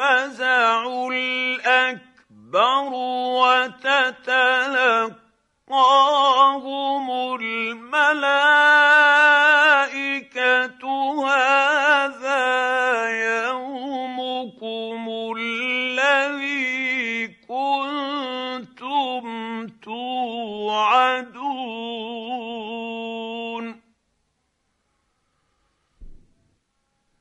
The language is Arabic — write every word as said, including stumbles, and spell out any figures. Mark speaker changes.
Speaker 1: الْفَزَعُ الْأَكْبَرُ وَتَتَلَقَّاهُمُ الْمَلَائِكَةُ هَٰذَا يَوْمُكُمُ الَّذِي كُنتُمْ تُوعَدُونَ